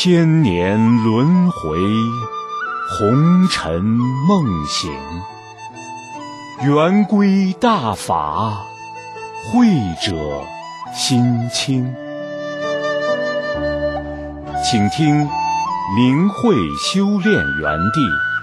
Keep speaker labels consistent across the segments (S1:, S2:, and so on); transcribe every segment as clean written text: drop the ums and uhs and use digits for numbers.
S1: 千年轮回，红尘梦醒。圆规大法，慧者心清。请听明慧修炼园地。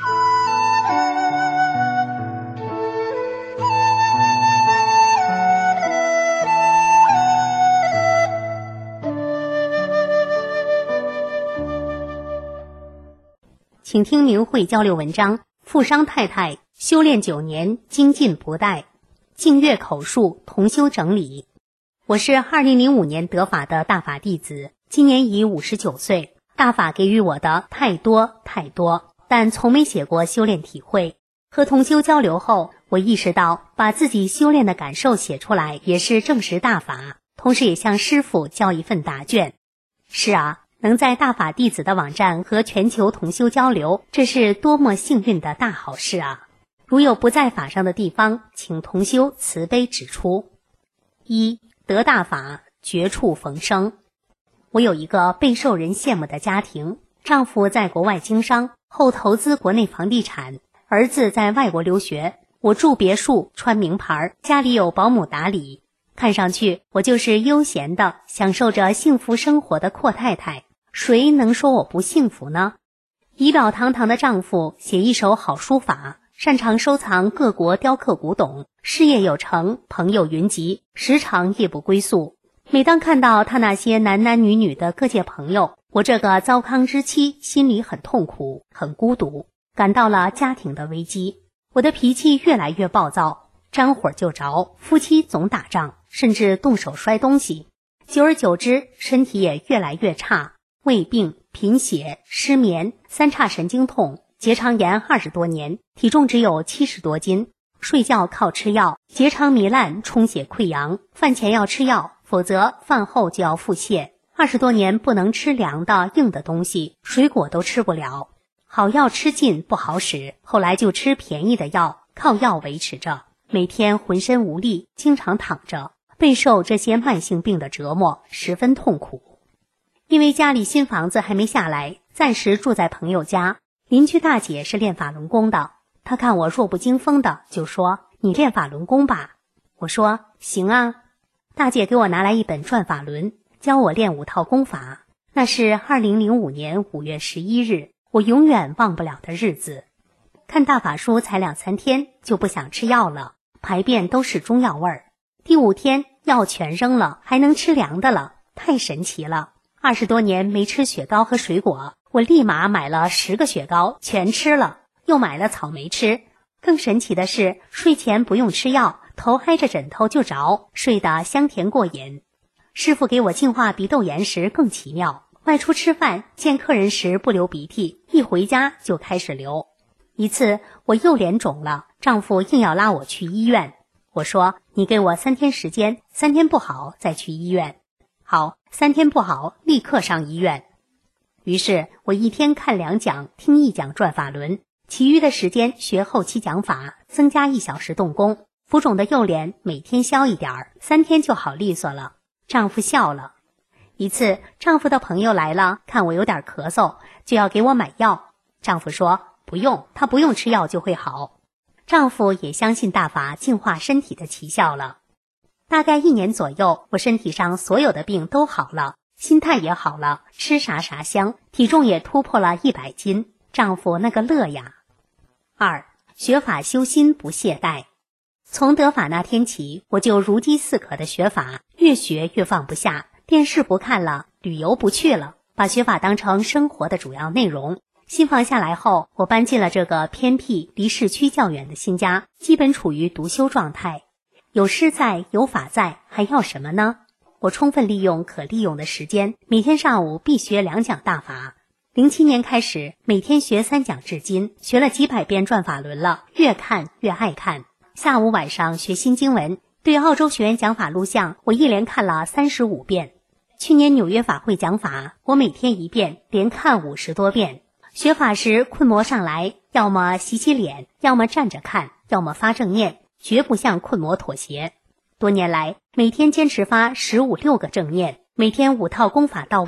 S2: 请听明慧交流文章，富商太太修炼9年，精进不怠，净月口述同修整理。我是2005年得法的大法弟子，今年已59岁。大法给予我的太多，但从没写过修炼体会。和同修交流后，我意识到把自己修炼的感受写出来也是证实大法，同时也向师父交一份答卷。是啊，能在大法弟子的网站和全球同修交流，这是多么幸运的大好事啊！如有不在法上的地方，请同修慈悲指出。1. 得大法，绝处逢生。我有一个备受人羡慕的家庭，丈夫在国外经商，后投资国内房地产，儿子在外国留学，我住别墅，穿名牌，家里有保姆打理。看上去我就是悠闲的享受着幸福生活的阔太太，谁能说我不幸福呢？仪表堂堂的丈夫写一手好书法，擅长收藏各国雕刻古董，事业有成，朋友云集，时常夜不归宿。每当看到他那些男男女女的各界朋友，我这个糟糠之妻心里很痛苦，很孤独，感到了家庭的危机。我的脾气越来越暴躁，沾火就着，夫妻总打仗，甚至动手摔东西。久而久之，身体也越来越差，胃病、贫血、失眠、三叉神经痛，结肠炎20多年，体重只有70多斤，睡觉靠吃药，结肠糜烂，充血溃疡，饭前要吃药，否则饭后就要腹泻。20多年不能吃凉的硬的东西，水果都吃不了，好药吃尽不好使，后来就吃便宜的药，靠药维持着，每天浑身无力，经常躺着，备受这些慢性病的折磨，十分痛苦。因为家里新房子还没下来，暂时住在朋友家，邻居大姐是练法轮功的，她看我弱不禁风的，就说你练法轮功吧。我说行啊。大姐给我拿来一本转法轮，教我练5套功法。那是2005年5月11日，我永远忘不了的日子。看大法书才2、3天就不想吃药了，排便都是中药味儿。第5天药全扔了，还能吃凉的了，太神奇了。20多年没吃雪糕和水果，我立马买了10个雪糕全吃了，又买了草莓吃。更神奇的是，睡前不用吃药，头挨着枕头就着，睡得香甜过瘾。师傅给我净化鼻窦炎时更奇妙，外出吃饭见客人时不流鼻涕，一回家就开始流。一次我右脸肿了，丈夫硬要拉我去医院，我说你给我3天时间，3天不好再去医院。好，3天不好立刻上医院。于是我1天看2讲，听1讲转法轮，其余的时间学后期讲法，增加1小时动功，浮肿的右脸每天消一点，3天就好利索了。丈夫笑了。一次丈夫的朋友来了，看我有点咳嗽，就要给我买药。丈夫说不用，他不用吃药就会好。丈夫也相信大法净化身体的奇效了。大概1年左右，我身体上所有的病都好了，心态也好了，吃啥啥香，体重也突破了100斤，丈夫那个乐呀。2. 学法修心不懈怠。从得法那天起，我就如饥似渴的学法，越学越放不下，电视不看了，旅游不去了，把学法当成生活的主要内容。新房下来后，我搬进了这个偏僻离市区较远的新家，基本处于独修状态。有师在，有法在，还要什么呢？我充分利用可利用的时间，每天上午必学2讲大法。07年开始，每天学3讲至今，学了几百遍转法轮了，越看越爱看。下午晚上学新经文，对澳洲学员讲法录像，我一连看了35遍。去年纽约法会讲法，我每天1遍，连看50多遍。学法时困魔上来，要么洗洗脸，要么站着看，要么发正念，绝不向困魔妥协。多年来，每天坚持发15、16个正念，每天5套功法到位，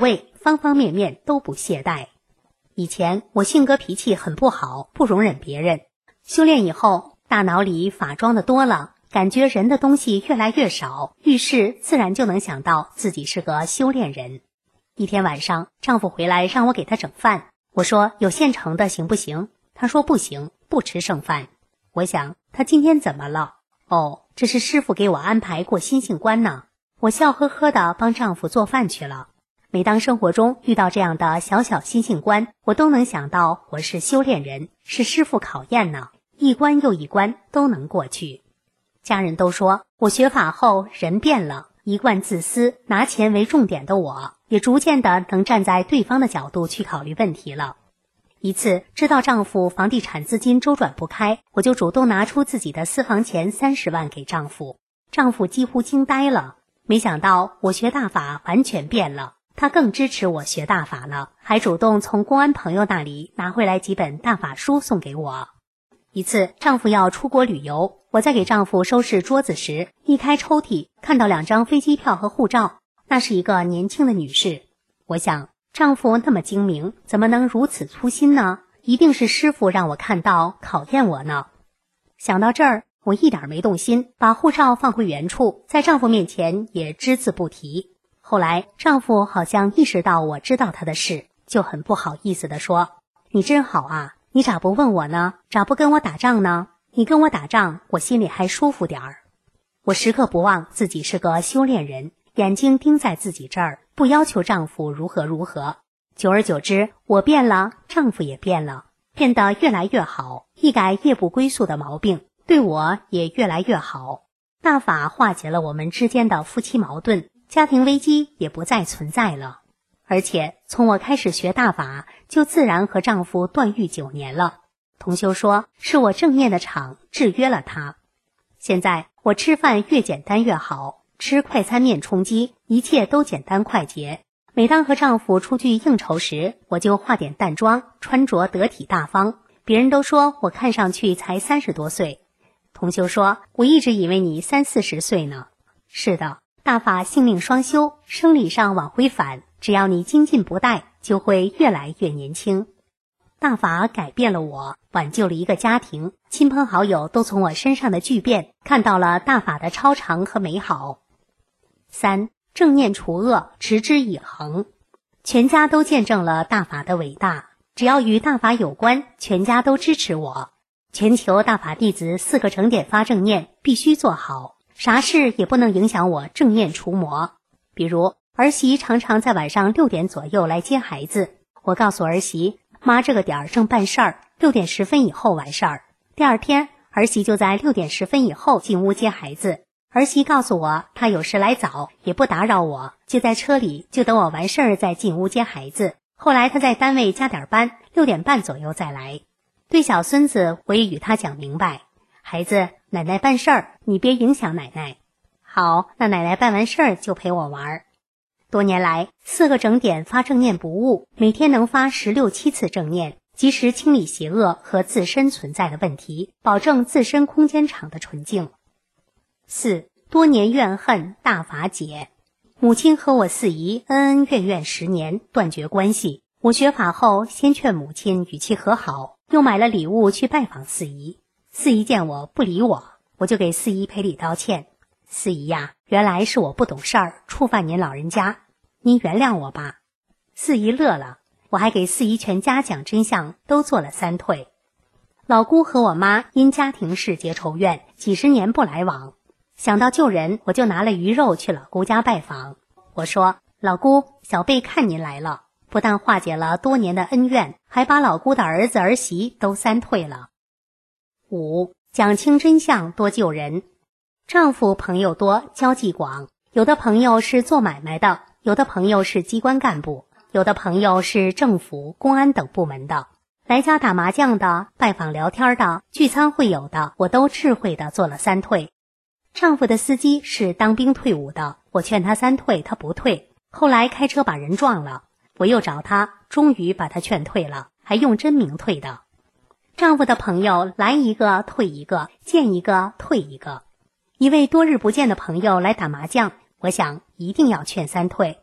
S2: 方方面面都不懈怠。以前我性格脾气很不好，不容忍别人。修炼以后，大脑里法装的多了，感觉人的东西越来越少，遇事自然就能想到自己是个修炼人。一天晚上，丈夫回来让我给他整饭，我说有现成的行不行？他说不行，不吃剩饭。我想他今天怎么了？哦，这是师傅给我安排过心性关呢。我笑呵呵地帮丈夫做饭去了。每当生活中遇到这样的小小心性关，我都能想到我是修炼人，是师傅考验呢，一关又一关都能过去。家人都说我学法后人变了，一贯自私拿钱为重点的我，也逐渐的能站在对方的角度去考虑问题了。一次知道丈夫房地产资金周转不开，我就主动拿出自己的私房钱30万给丈夫，丈夫几乎惊呆了。没想到我学大法完全变了，他更支持我学大法了，还主动从公安朋友那里拿回来几本大法书送给我。一次丈夫要出国旅游，我在给丈夫收拾桌子时，一开抽屉看到2张飞机票和护照，那是一个年轻的女士。我想丈夫那么精明，怎么能如此粗心呢？一定是师傅让我看到，考验我呢。想到这儿，我一点没动心，把护照放回原处，在丈夫面前也只字不提。后来丈夫好像意识到我知道他的事，就很不好意思地说：你真好啊，你咋不问我呢？咋不跟我打仗呢？你跟我打仗，我心里还舒服点儿。我时刻不忘自己是个修炼人，眼睛盯在自己这儿，不要求丈夫如何如何。久而久之，我变了，丈夫也变了，变得越来越好，一改夜不归宿的毛病，对我也越来越好。大法化解了我们之间的夫妻矛盾，家庭危机也不再存在了。而且从我开始学大法，就自然和丈夫断欲9年了。同修说是我正念的场制约了他。现在我吃饭越简单越好，吃快餐面充饥，一切都简单快捷。每当和丈夫出去应酬时，我就化点淡妆，穿着得体大方，别人都说我看上去才30多岁。同修说我一直以为你30-40岁呢。是的，大法性命双修，生理上往回返，只要你精进不怠，就会越来越年轻。大法改变了我，挽救了一个家庭，亲朋好友都从我身上的巨变看到了大法的超常和美好。3. 正念除恶，持之以恒。全家都见证了大法的伟大，只要与大法有关，全家都支持我。全球大法弟子4个整点发正念必须做好，啥事也不能影响我正念除魔。比如儿媳常常在晚上6点左右来接孩子，我告诉儿媳，妈这个点儿正办事儿，6点10分以后完事儿。第二天儿媳就在6点10分以后进屋接孩子。儿媳告诉我，她有时来早，也不打扰我，就在车里，就等我完事儿再进屋接孩子。后来她在单位加点班，6点半左右再来。对小孙子，我也与他讲明白，孩子，奶奶办事儿，你别影响奶奶。好，那奶奶办完事儿就陪我玩。多年来，4个整点发正念不误，每天能发16-17次正念，及时清理邪恶和自身存在的问题，保证自身空间场的纯净。4. 多年怨恨大法解。母亲和我4姨恩恩怨怨10年，断绝关系。我学法后，先劝母亲与其和好，又买了礼物去拜访4姨。4姨见我不理我，我就给4姨赔礼道歉。4姨呀，原来是我不懂事儿，触犯您老人家，您原谅我吧。4姨乐了，我还给4姨全家讲真相，都做了3退。老姑和我妈因家庭事结仇怨，几十年不来往。想到救人，我就拿了鱼肉去老姑家拜访。我说，老姑，小辈看您来了，不但化解了多年的恩怨，还把老姑的儿子儿媳都3退了。5. 讲清真相，多救人。丈夫朋友多，交际广，有的朋友是做买卖的，有的朋友是机关干部，有的朋友是政府、公安等部门的。来家打麻将的，拜访聊天的，聚餐会友的，我都智慧的做了3退。丈夫的司机是当兵退伍的，我劝他3退，他不退，后来开车把人撞了，我又找他，终于把他劝退了，还用真名退的。丈夫的朋友来一个退一个，见一个退一个。一位多日不见的朋友来打麻将，我想一定要劝3退。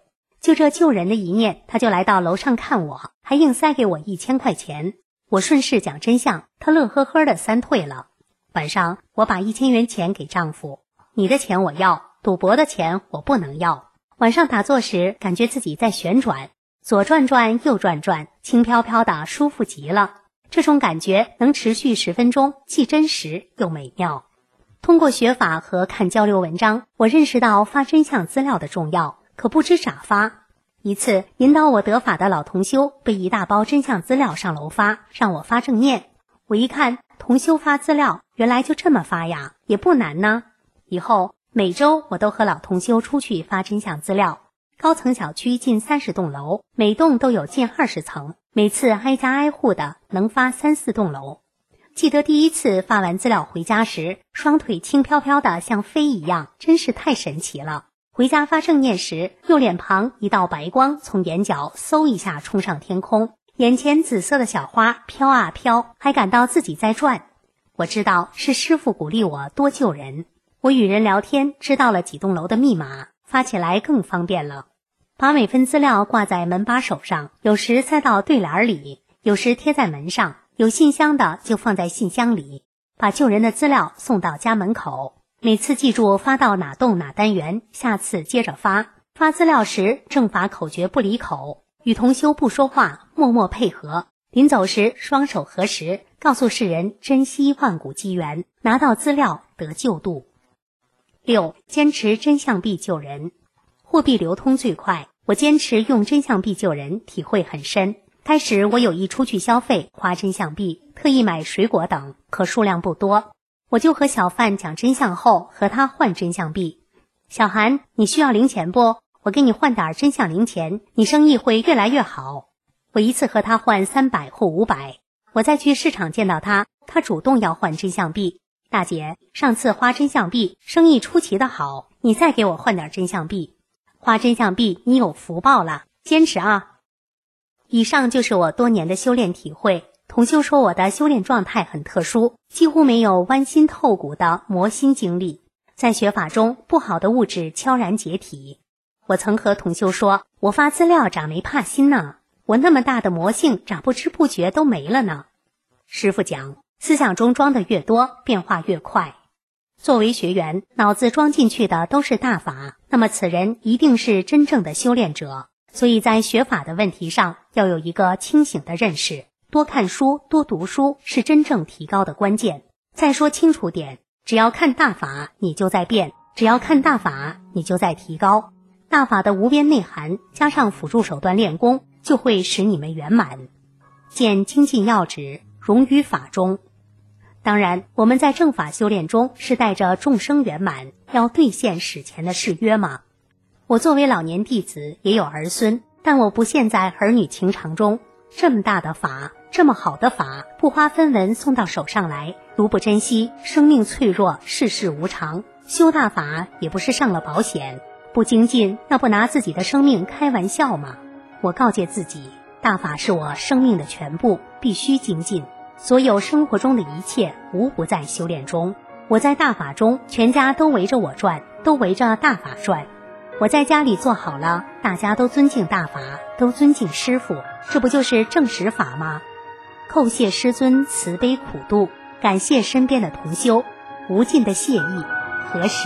S2: 就这救人的一念，他就来到楼上看我，还硬塞给我1000块钱。我顺势讲真相，他乐呵呵的3退了。晚上我把1000元钱给丈夫，你的钱我要，赌博的钱我不能要。晚上打坐时感觉自己在旋转，左转转右转转，轻飘飘的，舒服极了。这种感觉能持续10分钟，既真实又美妙。通过学法和看交流文章，我认识到发真相资料的重要，可不知咋发。一次引导我得法的老同修背一大包真相资料上楼发，让我发正念。我一看同修发资料原来就这么发呀，也不难呢。以后每周我都和老同修出去发真相资料。高层小区近30栋楼，每栋都有近20层，每次挨家挨户的能发3、4栋楼。记得第一次发完资料回家时，双腿轻飘飘的像飞一样，真是太神奇了。回家发正念时，右脸庞一道白光从眼角嗖一下冲上天空，眼前紫色的小花飘啊飘，还感到自己在转。我知道是师父鼓励我多救人。我与人聊天知道了几栋楼的密码，发起来更方便了。把每份资料挂在门把手上，有时塞到对联里，有时贴在门上，有信箱的就放在信箱里。把救人的资料送到家门口，每次记住发到哪栋哪单元，下次接着发。发资料时正法口诀不离口，与同修不说话，默默配合。临走时双手合十，告诉世人珍惜万古机缘，拿到资料得救度。6. 坚持真相币救人。货币流通最快，我坚持用真相币救人，体会很深。开始我有意出去消费，花真相币，特意买水果等，可数量不多。我就和小贩讲真相后，和他换真相币。小韩，你需要零钱不？我给你换点真相零钱，你生意会越来越好。我一次和他换300或500。我再去市场见到他，他主动要换真相币。大姐，上次花真相币，生意出奇的好，你再给我换点真相币。花真相币，你有福报了，坚持啊！以上就是我多年的修炼体会。同修说我的修炼状态很特殊，几乎没有剜心透骨的磨心经历。在学法中，不好的物质悄然解体。我曾和同修说，我发资料咋没怕心呢？我那么大的魔性咋不知不觉都没了呢？师父讲，思想中装的越多，变化越快。作为学员，脑子装进去的都是大法，那么此人一定是真正的修炼者。所以在学法的问题上，要有一个清醒的认识，多看书，多读书是真正提高的关键。再说清楚点，只要看大法，你就在变；只要看大法，你就在提高。大法的无边内涵，加上辅助手段练功，就会使你们圆满。见精进要旨，融于法中。当然，我们在正法修炼中是带着众生圆满，要兑现史前的誓约嘛。我作为老年弟子，也有儿孙，但我不陷在儿女情长中。这么大的法，这么好的法，不花分文送到手上来，如不珍惜，生命脆弱，世事无常，修大法也不是上了保险。不精进，那不拿自己的生命开玩笑吗？我告诫自己，大法是我生命的全部，必须精进。所有生活中的一切，无不在修炼中。我在大法中，全家都围着我转，都围着大法转。我在家里做好了，大家都尊敬大法，都尊敬师父，这不就是正实法吗？叩谢师尊慈悲苦度，感谢身边的同修，无尽的谢意，何时？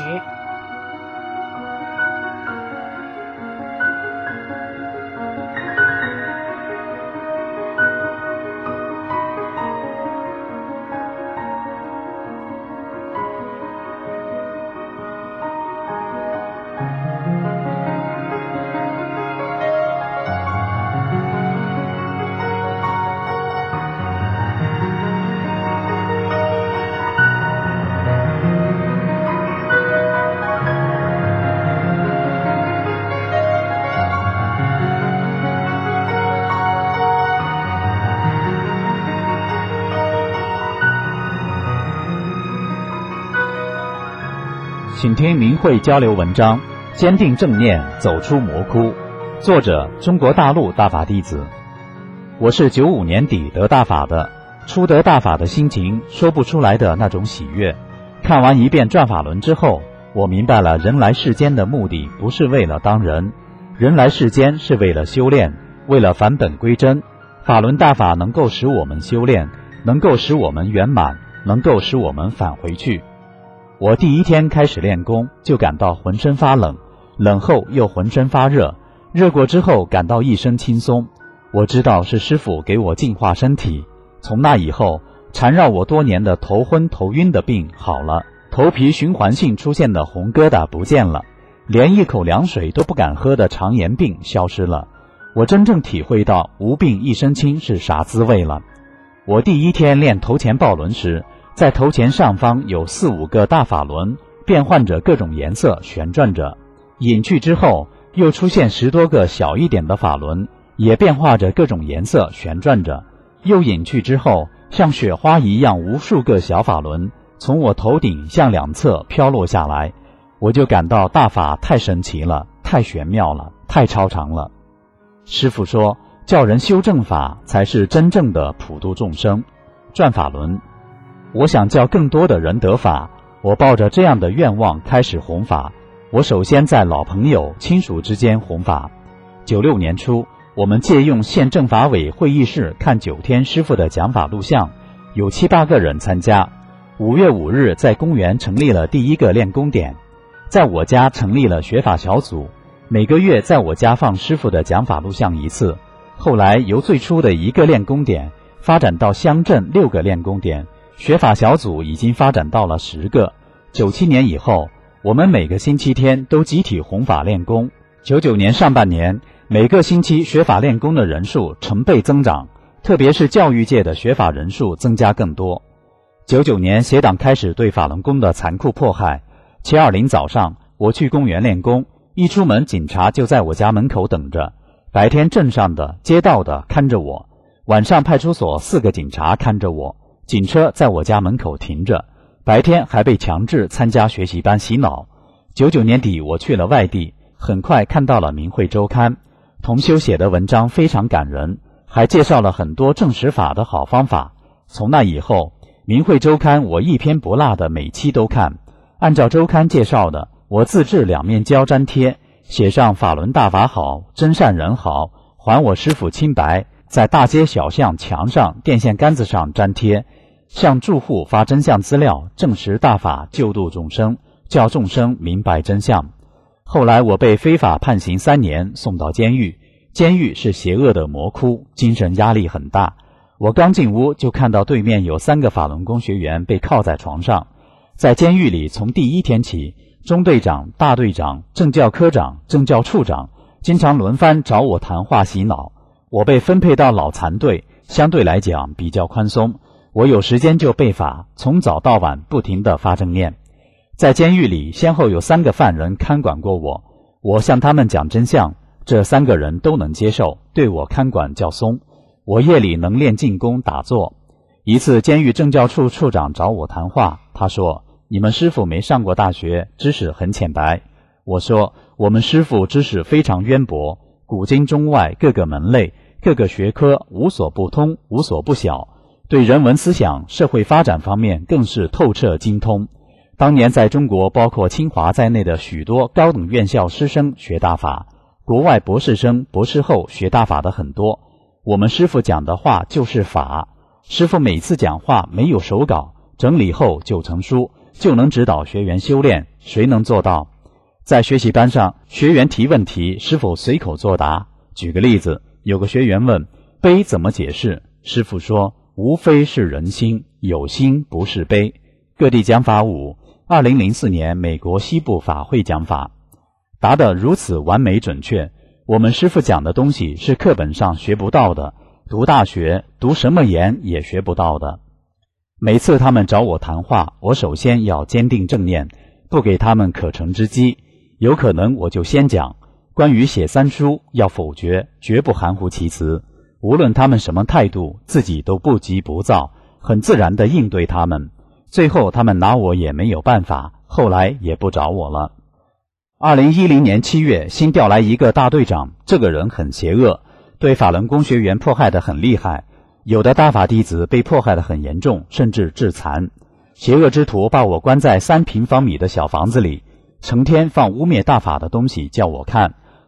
S3: 请听明慧交流文章，坚定正念，走出魔窟。作者：中国大陆大法弟子。我是95年底得大法的，初得大法的心情说不出来的那种喜悦。看完一遍转法轮之后，我明白了人来世间的目的不是为了当人， 人来世间是为了修炼，为了返本归真。法轮大法能够使我们修炼，能够使我们圆满，能够使我们返回去。我第一天开始练功，就感到浑身发冷，冷后又浑身发热，热过之后感到一身轻松。我知道是师父给我净化身体。从那以后，缠绕我多年的头昏头晕的病好了，头皮循环性出现的红疙瘩不见了，连一口凉水都不敢喝的肠炎病消失了。我真正体会到无病一身轻是啥滋味了。我第一天练头前抱轮时，在头前上方有4、5个大法轮，变换着各种颜色旋转着。隐去之后，又出现10多个小一点的法轮，也变化着各种颜色旋转着。又隐去之后，像雪花一样无数个小法轮从我头顶向两侧飘落下来。我就感到大法太神奇了，太玄妙了，太超常了。师父说，叫人修正法才是真正的普度众生，转法轮。我想叫更多的人得法，我抱着这样的愿望开始弘法。我首先在老朋友亲属之间弘法。96年初，我们借用县政法委会议室看9天师父的讲法录像，有7、8个人参加。5月5日在公园成立了第一个练功点，在我家成立了学法小组，每个月在我家放师父的讲法录像一次。后来由最初的1个练功点发展到乡镇6个练功点，学法小组已经发展到了10个。97年以后，我们每个星期天都集体弘法练功。99年上半年，每个星期学法练功的人数成倍增长，特别是教育界的学法人数增加更多。99年邪党开始对法轮功的残酷迫害。720早上，我去公园练功，一出门警察就在我家门口等着。白天镇上的、街道的看着我，晚上派出所4个警察看着我，警车在我家门口停着。白天还被强制参加学习班洗脑。99年底我去了外地，很快看到了《明慧周刊》，同修写的文章非常感人，还介绍了很多证实法的好方法。从那以后，《明慧周刊》我一篇不落的每期都看，按照周刊介绍的，我自制2面胶粘贴，写上法轮大法好，真善人好，还我师父清白，在大街小巷墙上、电线杆子上粘贴，向住户发真相资料，证实大法救度众生，叫众生明白真相。后来我被非法判刑3年，送到监狱。监狱是邪恶的魔窟，精神压力很大。我刚进屋就看到对面有3个法轮功学员被铐在床上。在监狱里，从第1天起，中队长、大队长、政教科长、政教处长经常轮番找我谈话洗脑。我被分配到老残队，相对来讲比较宽松，我有时间就背法，从早到晚不停地发正念。在监狱里，先后有3个犯人看管过我，我向他们讲真相，这3个人都能接受，对我看管较松。我夜里能练静功打坐。一次监狱政教处处长找我谈话，他说，你们师父没上过大学，知识很浅白。我说，我们师父知识非常渊博，古今中外各个门类、各个学科无所不通，无所不晓，对人文思想、社会发展方面更是透彻精通。当年在中国，包括清华在内的许多高等院校师生学大法，国外博士生、博士后学大法的很多。我们师父讲的话就是法，师父每次讲话没有手稿，整理后就成书，就能指导学员修炼，谁能做到？在学习班上，学员提问题，师父随口作答。举个例子，有个学员问悲怎么解释，师父说无非是人心，有心不是悲。各地讲法5 2004年美国西部法会讲法，答得如此完美准确。我们师父讲的东西是课本上学不到的，读大学读什么研也学不到的。每次他们找我谈话，我首先要坚定正念，不给他们可乘之机。有可能我就先讲关于写3书要否决，绝不含糊其辞。无论他们什么态度，自己都不急不躁，很自然地应对他们。最后他们拿我也没有办法，后来也不找我了。2010年7月，新调来一个大队长，这个人很邪恶，对法轮功学员迫害得很厉害，有的大法弟子被迫害得很严重，甚至致残。邪恶之徒把我关在3平方米的小房子里，成天放污蔑大法的东西叫我看，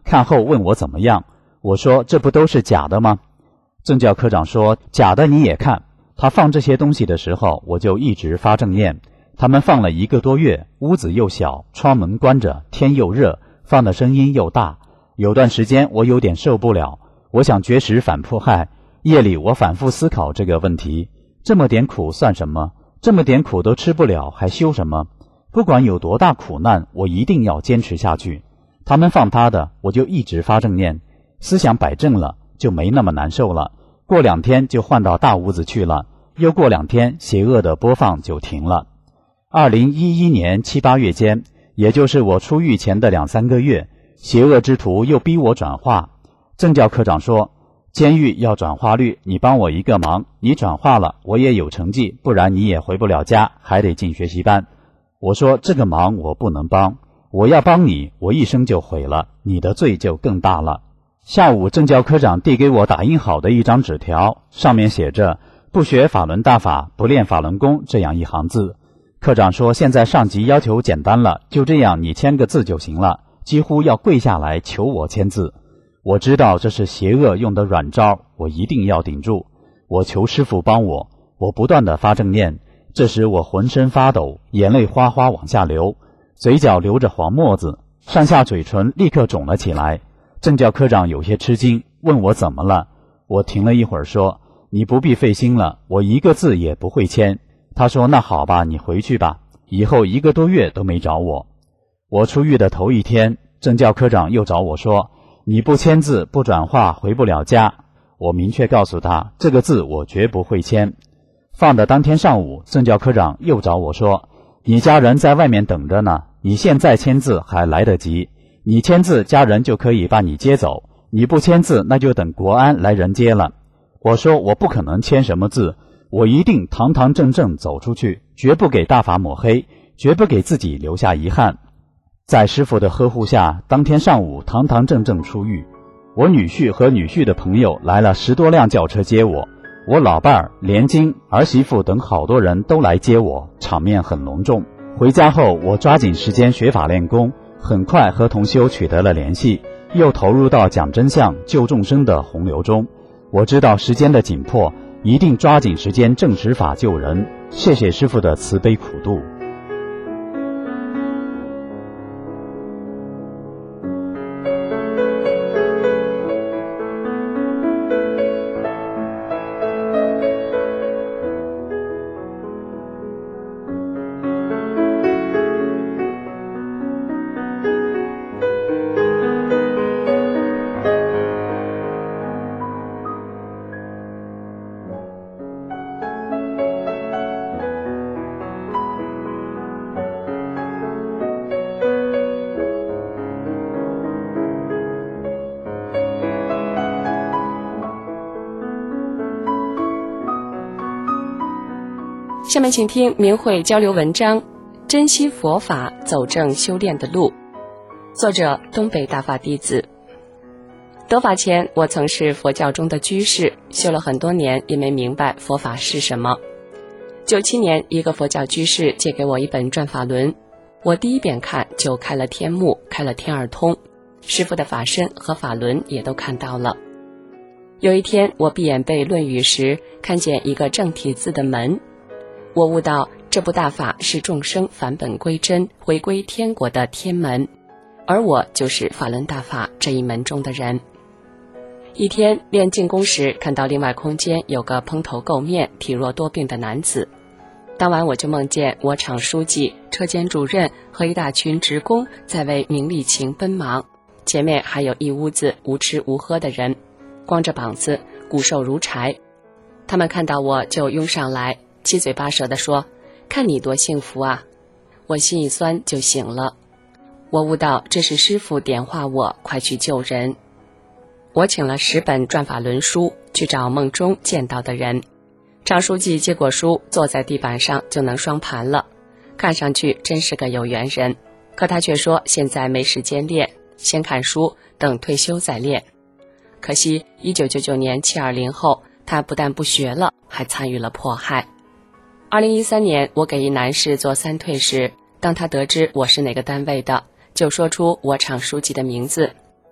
S3: 看后问我怎么样，我说这不都是假的吗？政教科长说假的你也看。他放这些东西的时候，我就一直发正念。他们放了1个多月，屋子又小，窗门关着，天又热，放的声音又大。有段时间我有点受不了，我想绝食反迫害。夜里我反复思考这个问题，这么点苦算什么？这么点苦都吃不了，还修什么？不管有多大苦难，我一定要坚持下去。他们放他的，我就一直发正念，思想摆正了，就没那么难受了。过2天就换到大屋子去了，又过2天邪恶的播放就停了。2011年7、8月间，也就是我出狱前的2、3个月，邪恶之徒又逼我转化。政教科长说，监狱要转化率，你帮我一个忙，你转化了，我也有成绩，不然你也回不了家，还得进学习班。我说这个忙我不能帮，我要帮你，我一生就毁了，你的罪就更大了。下午政教科长递给我打印好的一张纸条，上面写着不学法轮大法，不练法轮功这样一行字。科长说现在上级要求简单了，就这样你签个字就行了，几乎要跪下来求我签字。我知道这是邪恶用的软招，我一定要顶住。我求师父帮我，我不断地发正念。这时我浑身发抖，眼泪哗哗往下流，嘴角流着黄沫子，上下嘴唇立刻肿了起来。政教科长有些吃惊，问我怎么了。我停了一会儿说，你不必费心了，我1个字也不会签。他说那好吧，你回去吧。以后1个多月都没找我。我出狱的头1天，政教科长又找我说，你不签字不转化回不了家。我明确告诉他，这个字我绝不会签。放的当天上午，政教科长又找我说，你家人在外面等着呢，你现在签字还来得及，你签字家人就可以把你接走，你不签字那就等国安来人接了。我说我不可能签什么字，我一定堂堂正正走出去，绝不给大法抹黑，绝不给自己留下遗憾。在师父的呵护下，当天上午堂堂正正出狱。我女婿和女婿的朋友来了10多辆轿车接我，我老伴儿、连金、儿媳妇等好多人都来接我，场面很隆重。回家后，我抓紧时间学法练功，很快和同修取得了联系，又投入到讲真相、救众生的洪流中。我知道时间的紧迫，一定抓紧时间正实法救人。谢谢师父的慈悲苦度。
S4: 下面请听明慧交流文章《珍惜佛法，走正修炼的路》，作者东北大法弟子。得法前，我曾是佛教中的居士，修了很多年也没明白佛法是什么。97年，一个佛教居士借给我一本转法轮，我第一遍看就开了天目，开了天耳通，师父的法身和法轮也都看到了。有一天，我闭眼背《论语》时，看见一个正体字的门，我悟到这部大法是众生返本归真、回归天国的天门，而我就是法轮大法这一门中的人。一天练静功时，看到另外空间有个蓬头垢面、体弱多病的男子。当晚我就梦见我厂书记、车间主任和一大群职工在为名利情奔忙，前面还有一屋子无吃无喝的人，光着膀子，骨瘦如柴。他们看到我就拥上来，七嘴八舌地说，看你多幸福啊。我心一酸就醒了。我悟到这是师父点化我，快去救人。我请了10本转法轮书去找梦中见到的人。常书记接过书，坐在地板上就能双盘了，看上去真是个有缘人。可他却说现在没时间练，先看书，等退休再练。可惜1999年720后，他不但不学了，还参与了迫害。2013年，我给一男士做3退时，当他得知我是哪个单位的，就说出我厂书记的名字。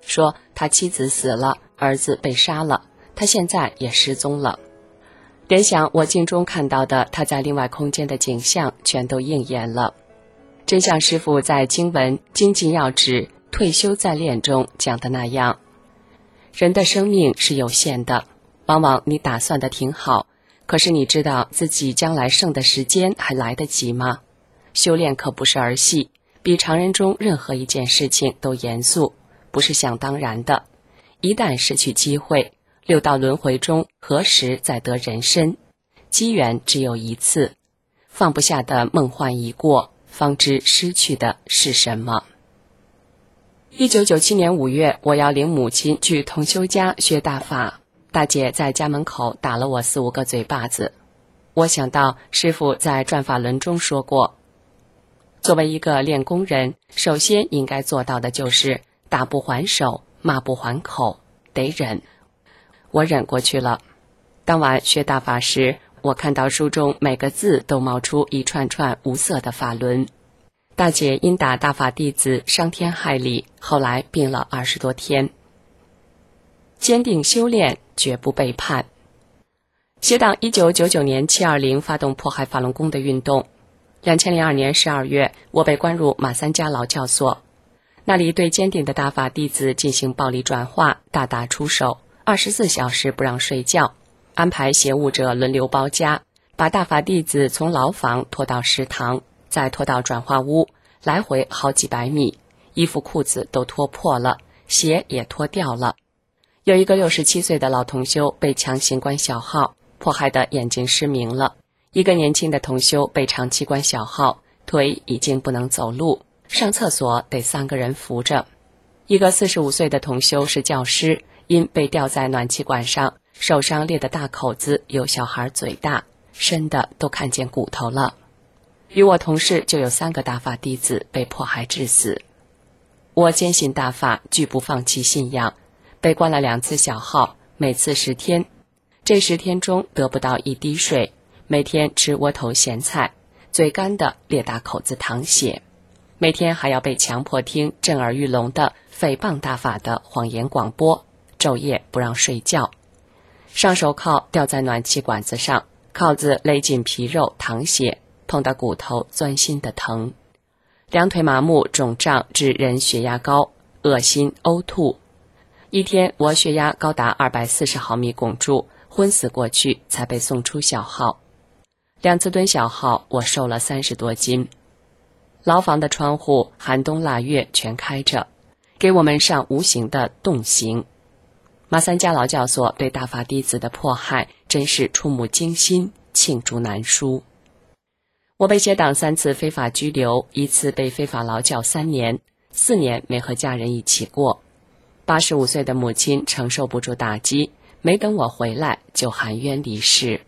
S4: 说他妻子死了，儿子被杀了，他现在也失踪了。联想我镜中看到的他在另外空间的景象全都应验了，真像师父在经文《精进要旨退休再练》中讲的那样，人的生命是有限的，往往你打算的挺好，可是你知道自己将来剩的时间还来得及吗？修炼可不是儿戏，比常人中任何一件事情都严肃，不是想当然的。一旦失去机会，六道轮回中何时再得人身？机缘只有一次，放不下的梦幻一过，方知失去的是什么。1997年5月，我要领母亲去同修家学大法，大姐在家门口打了我4、5个嘴巴子。我想到师父在转法轮中说过，作为一个练功人，首先应该做到的就是打不还手，骂不还口，得忍。我忍过去了。当晚学大法时，我看到书中每个字都冒出一串串无色的法轮。大姐因打大法弟子伤天害理，后来病了20多天。坚定修炼，绝不背叛。协党1999年720发动迫害法轮功的运动。2002年12月，我被关入马三家劳教所，那里对坚定的大法弟子进行暴力转化，大打出手，24小时不让睡觉，安排携务者轮流包夹，把大法弟子从牢房拖到食堂，再拖到转化屋，来回好几百米，衣服裤子都脱破了，鞋也脱掉了。有一个67岁的老同修被强行关小号，迫害的眼睛失明了；一个年轻的同修被长期关小号，腿已经不能走路，上厕所得3个人扶着；一个45岁的同修是教师，因被吊在暖气管上，手上裂的大口子有小孩嘴大，深的都看见骨头了。与我同事就有3个大法弟子被迫害致死。我坚信大法，拒不放弃信仰，被关了2次小号，每次10天，这10天中得不到一滴水，每天吃窝头咸菜，嘴干的裂大口子淌血，每天还要被强迫听震耳欲聋的诽谤大法的谎言广播，昼夜不让睡觉。上手铐吊在暖气管子上，铐子勒进皮肉淌血，碰到骨头钻心的疼。两腿麻木肿胀致人血压高，恶心呕吐。一天我血压高达240毫米汞柱，昏死过去才被送出小号。2次蹲小号，我瘦了30多斤。牢房的窗户寒冬腊月全开着，给我们上无形的冻刑。马三家劳教所对大法弟子的迫害真是触目惊心，罄竹难书。我被协党3次非法拘留，1次被非法劳教3年，4年没和家人一起过。85岁的母亲承受不住打击，没等我回来就含冤离世。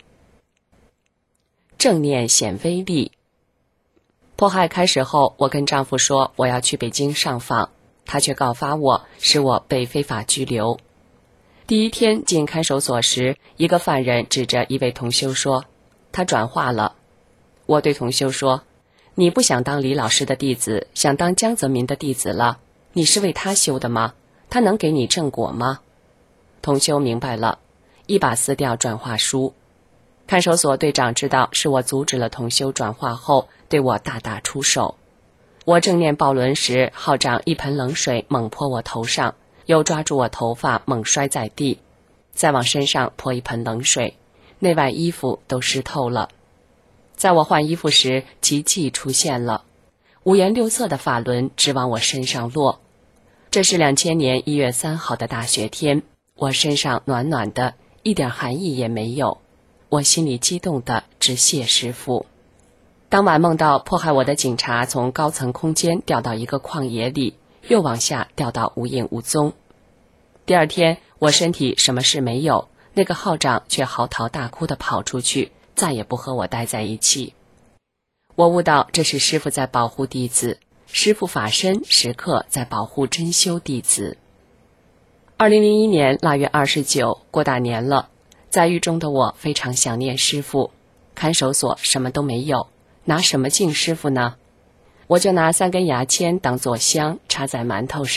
S4: 正念显威力。迫害开始后，我跟丈夫说我要去北京上访，他却告发我，使我被非法拘留。第1天进看守所时，一个犯人指着一位同修说，他转化了。我对同修说，你不想当李老师的弟子，想当江泽民的弟子了，你是为他修的吗？他能给你正果吗？同修明白了，一把撕掉转化书。看守所队长知道是我阻止了同修转化后，对我大打出手。我正念抱轮时，号长一盆冷水猛泼我头上，又抓住我头发猛摔在地，再往身上泼一盆冷水，内外衣服都湿透了。在我换衣服时，奇迹出现了，五颜六色的法轮直往我身上落。这是2000年1月3号的大雪天，我身上暖暖的，一点寒意也没有。我心里激动的直谢师父。当晚梦到迫害我的警察从高层空间掉到一个旷野里，又往下掉到无影无踪。第2天我身体什么事没有，那个号长却嚎啕大哭地跑出去，再也不和我待在一起。我悟到这是师父在保护弟子，师父法身时刻在保护真修弟子。2001年腊月29，过大年了，在狱中的我非常想念师父。看守所什么都没有，拿什么敬师父呢？我就拿3根牙签当作香插在馒头上，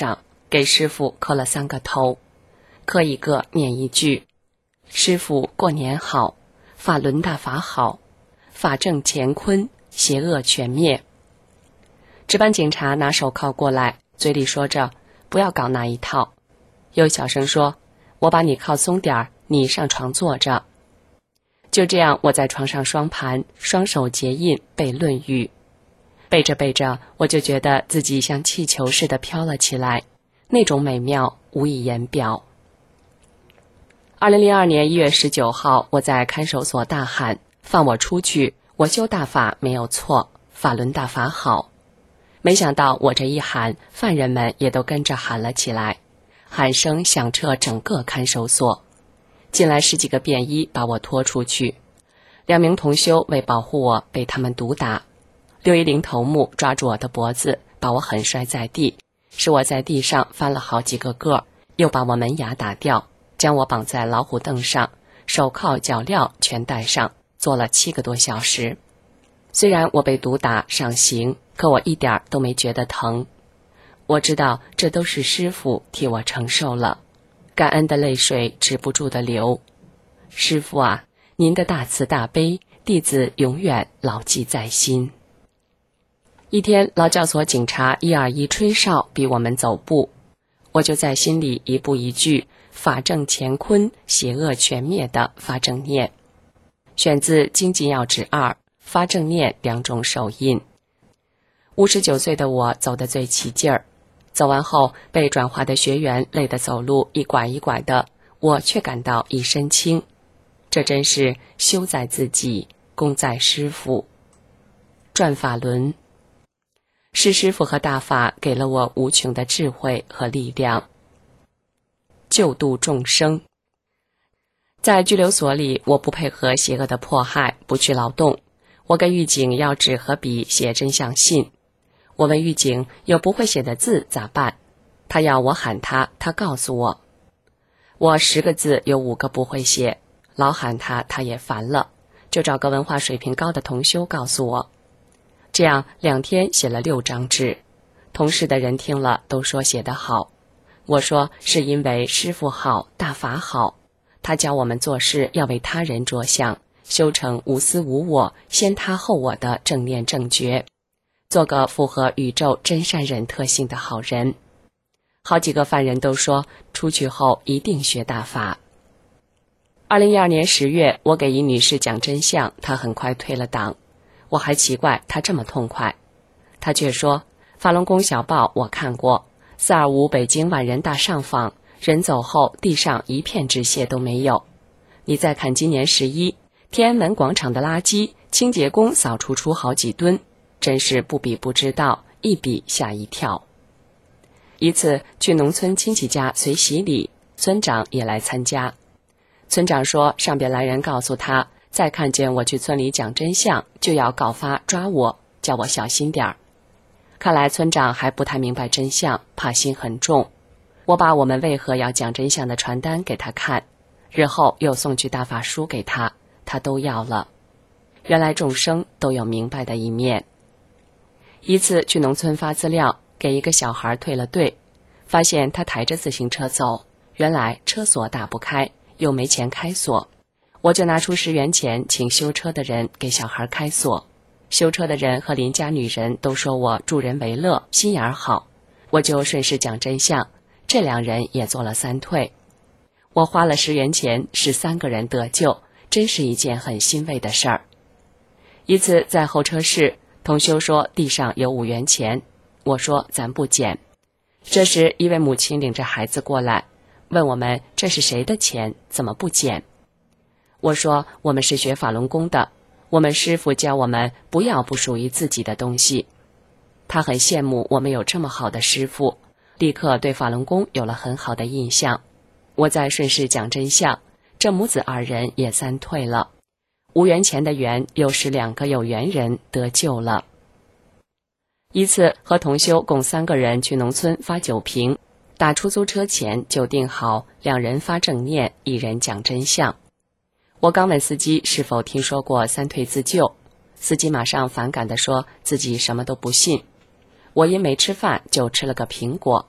S4: 给师傅磕了3个头，磕一个念一句：师傅过年好，法轮大法好，法正乾坤，邪恶全灭。值班警察拿手铐过来，嘴里说着不要搞那一套，又小声说：我把你铐松点儿，你上床坐着。就这样，我在床上双盘，双手结印背《论语》，背着背着，我就觉得自己像气球似的飘了起来，那种美妙无以言表。2002年1月19号，我在看守所大喊：放我出去，我修大法没有错，法轮大法好。没想到我这一喊，犯人们也都跟着喊了起来，喊声响彻整个看守所。进来10几个便衣把我拖出去，2名同修为保护我被他们毒打，610头目抓住我的脖子，把我狠摔在地，使我在地上翻了好几个个，又把我门牙打掉，将我绑在老虎凳上，手铐脚镣全戴上，坐了7个多小时。虽然我被毒打上刑，可我一点都没觉得疼。我知道这都是师父替我承受了，感恩的泪水止不住的流。师父啊，您的大慈大悲，弟子永远牢记在心。一天，劳教所警察121吹哨逼我们走步，我就在心里一步一句法正乾坤，邪恶全灭的发正念，选自《经济要旨2》，发正念2种手印。59岁的我走得最起劲儿，走完后被转化的学员累得走路一拐一拐的，我却感到一身轻。这真是修在自己，功在师父。转法轮，是师父和大法给了我无穷的智慧和力量。救度众生。在拘留所里，我不配合邪恶的迫害，不去劳动。我给狱警要纸和笔写真相信。我问狱警有不会写的字咋办？他要我喊他，他告诉我。我10个字有5个不会写，老喊他，他也烦了，就找个文化水平高的同修告诉我。这样2天写了6张纸，同事的人听了都说写得好。我说是因为师父好，大法好，他教我们做事要为他人着想，修成无私无我，先他后我的正念正觉，做个符合宇宙真善忍特性的好人。好几个犯人都说出去后一定学大法。2012年10月，我给一女士讲真相，她很快退了档。我还奇怪她这么痛快，她却说法轮功小报我看过，425北京万人大上访，人走后地上一片纸屑都没有。你再看今年11，天安门广场的垃圾，清洁工扫除出好几吨，真是不比不知道，一比吓一跳。一次去农村亲戚家随喜礼，村长也来参加。村长说上边来人告诉他，再看见我去村里讲真相，就要告发抓我，叫我小心点儿。看来村长还不太明白真相，怕心很重。我把我们为何要讲真相的传单给他看，日后又送去大法书给他，他都要了。原来众生都有明白的一面。一次去农村发资料，给一个小孩退了队，发现他抬着自行车走，原来车锁打不开，又没钱开锁。我就拿出10元钱请修车的人给小孩开锁。修车的人和邻家女人都说我助人为乐，心眼好，我就顺势讲真相，这2人也做了3退。我花了10元钱使3个人得救，真是一件很欣慰的事儿。一次在候车室，同修说地上有5元钱，我说咱不捡。这时一位母亲领着孩子过来，问我们这是谁的钱，怎么不捡？我说我们是学法轮功的，我们师父教我们不要不属于自己的东西。他很羡慕我们有这么好的师父，立刻对法轮功有了很好的印象。我再顺势讲真相，这母子2人也3退了，5元钱的缘又使2个有缘人得救了。一次和同修共3个人去农村发酒瓶，打出租车前就定好2人发正念，1人讲真相。我刚问司机是否听说过3退自救，司机马上反感地说自己什么都不信。我因没吃饭就吃了个苹果。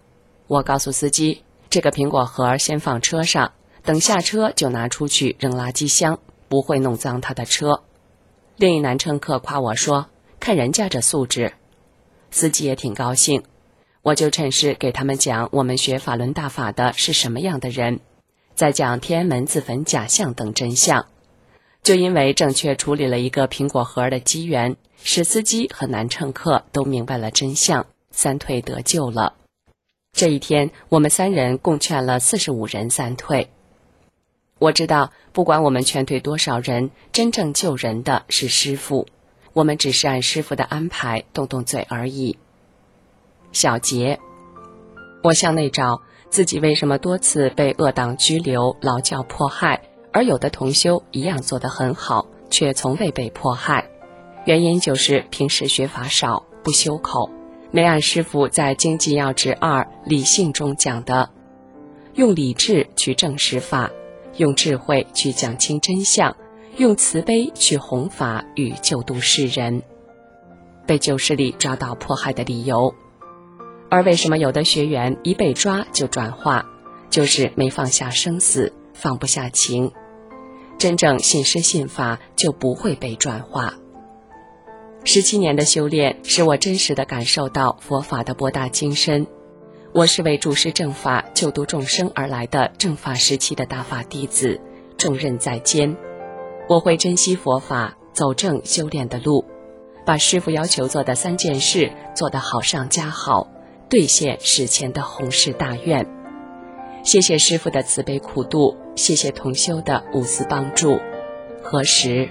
S4: 我告诉司机，这个苹果核先放车上，等下车就拿出去扔垃圾箱，不会弄脏他的车。另一男乘客夸我说，看人家这素质。司机也挺高兴，我就趁势给他们讲我们学法轮大法的是什么样的人，再讲天安门自焚假象等真相。就因为正确处理了一个苹果核的机缘，使司机和男乘客都明白了真相，三退得救了。这一天，我们3人共劝了45人三退。我知道，不管我们劝退多少人，真正救人的是师父，我们只是按师父的安排动动嘴而已。小结，我向内找自己为什么多次被恶党拘留、劳教迫害，而有的同修一样做得很好，却从未被迫害。原因就是平时学法少，不修口，没按师父在《经济要旨2理性》中讲的，用理智去证实法，用智慧去讲清真相，用慈悲去弘法与救度世人，被旧势力抓到迫害的理由。而为什么有的学员一被抓就转化，就是没放下生死，放不下情。真正信师信法就不会被转化。17年的修炼使我真实地感受到佛法的博大精深。我是为注释正法、救度众生而来的正法时期的大法弟子，重任在肩。我会珍惜佛法，走正修炼的路，把师父要求做的3件事做得好上加好，兑现史前的弘誓大愿。谢谢师父的慈悲苦度，谢谢同修的无私帮助。何时？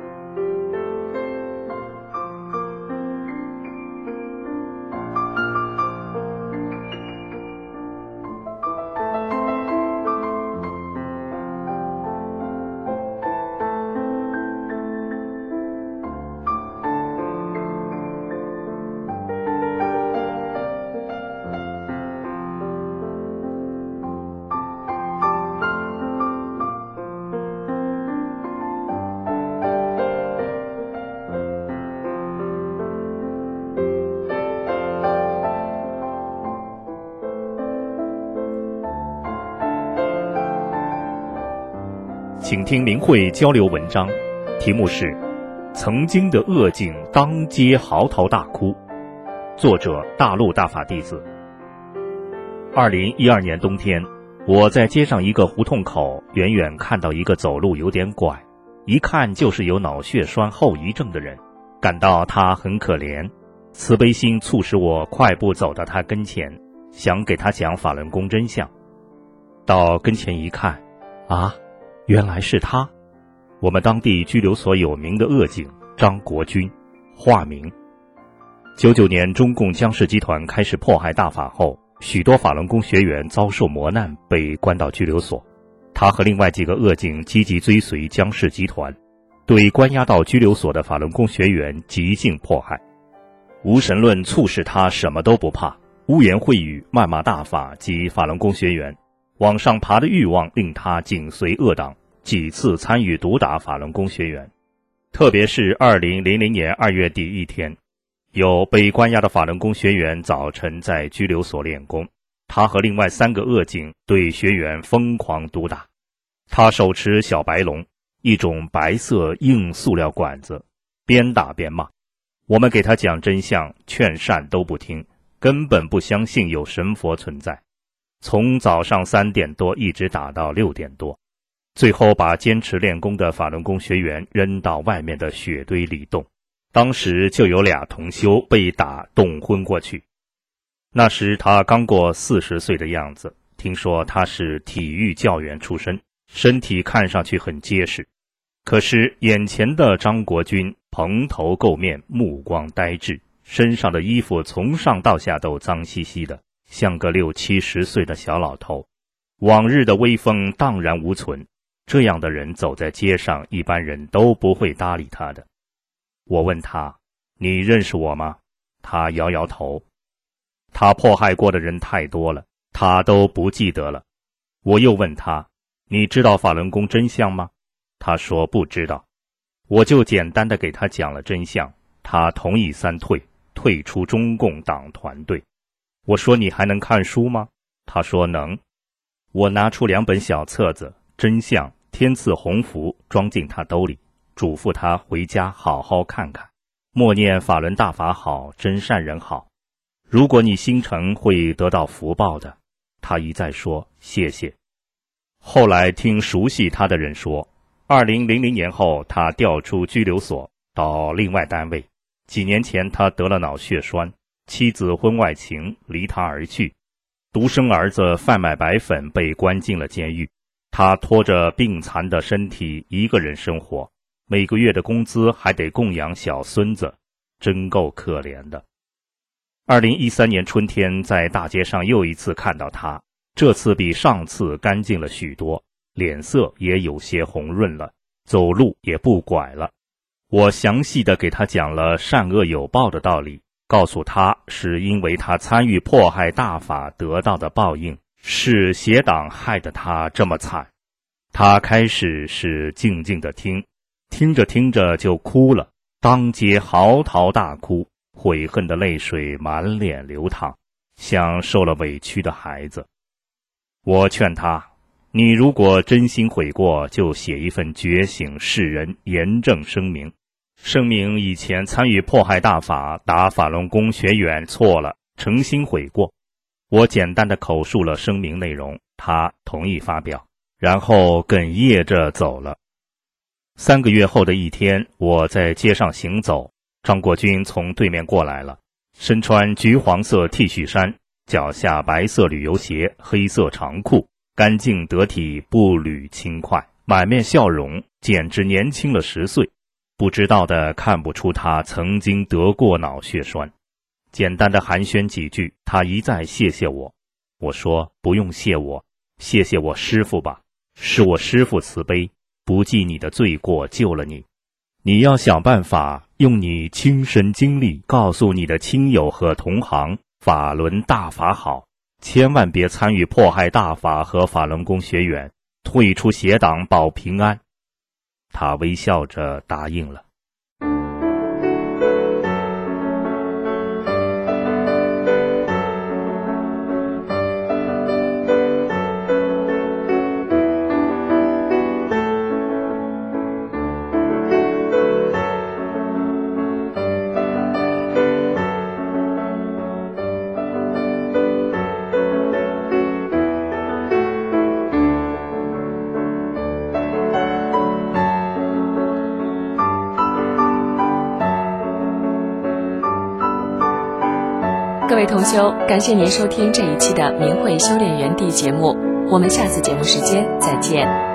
S1: 请听明慧交流文章，题目是曾经的恶境当街嚎啕大哭，作者大陆大法弟子。2012年冬天，我在街上一个胡同口远远看到一个走路有点拐，一看就是有脑血栓后遗症的人，感到他很可怜，慈悲心促使我快步走到他跟前，想给他讲法轮功真相。到跟前一看，啊，原来是他，我们当地拘留所有名的恶警张国军，化名。99年中共江氏集团开始迫害大法后，许多法轮功学员遭受磨难，被关到拘留所。他和另外几个恶警积极追随江氏集团，对关押到拘留所的法轮功学员极尽迫害。无神论促使他什么都不怕，污言秽语谩骂大法及法轮功学员，往上爬的欲望令他紧随恶党，几次参与毒打法轮功学员。特别是2000年2月底一天，有被关押的法轮功学员早晨在拘留所练功，他和另外3个恶警对学员疯狂毒打。他手持小白龙，一种白色硬塑料管子，边打边骂。我们给他讲真相，劝善都不听，根本不相信有神佛存在。从早上3点多一直打到6点多，最后把坚持练功的法轮功学员扔到外面的雪堆里冻。当时就有2同修被打冻昏过去。那时他刚过40岁的样子，听说他是体育教员出身，身体看上去很结实。可是眼前的张国军蓬头垢面，目光呆滞，身上的衣服从上到下都脏兮兮的，像个60、70岁的小老头，往日的威风荡然无存。这样的人走在街上，一般人都不会搭理他的。我问他，你认识我吗？他摇摇头。他迫害过的人太多了，他都不记得了。我又问他，你知道法轮功真相吗？他说不知道。我就简单的给他讲了真相，他同意3退，退出中共党团队。我说你还能看书吗？ 他说能。我拿出2本小册子，真相、天赐鸿福，装进他兜里，嘱咐他回家好好看看，默念法轮大法好，真善人好。如果你心诚，会得到福报的。他一再说谢谢。后来听熟悉他的人说，2000年后他调出拘留所，到另外单位。几年前他得了脑血栓，妻子婚外情，离他而去。独生儿子贩卖白粉，被关进了监狱。他拖着病残的身体一个人生活，每个月的工资还得供养小孙子，真够可怜的。2013年春天，在大街上又一次看到他，这次比上次干净了许多，脸色也有些红润了，走路也不拐了。我详细地给他讲了善恶有报的道理，告诉他是因为他参与迫害大法得到的报应，是邪党害得他这么惨。他开始是静静地听，听着听着就哭了，当街嚎啕大哭，悔恨的泪水满脸流淌，像受了委屈的孩子。我劝他，你如果真心悔过，就写一份觉醒世人严正声明，声明以前参与迫害大法打法轮功学员错了，诚心悔过。我简单的口述了声明内容，他同意发表，然后哽咽着走了。3个月后的一天，我在街上行走，张国军从对面过来了，身穿橘黄色 T 恤衫，脚下白色旅游鞋，黑色长裤，干净得体，步履轻快，满面笑容，简直年轻了10岁。不知道的看不出他曾经得过脑血栓。简单的寒暄几句，他一再谢谢我。我说不用谢我，谢谢我师父吧，是我师父慈悲，不计你的罪过救了你。你要想办法用你亲身经历告诉你的亲友和同行，法轮大法好，千万别参与迫害大法和法轮功学员，退出邪党保平安。他微笑着答应了。
S4: 各位同修，感谢您收听这一期的明慧修炼园地节目，我们下次节目时间再见。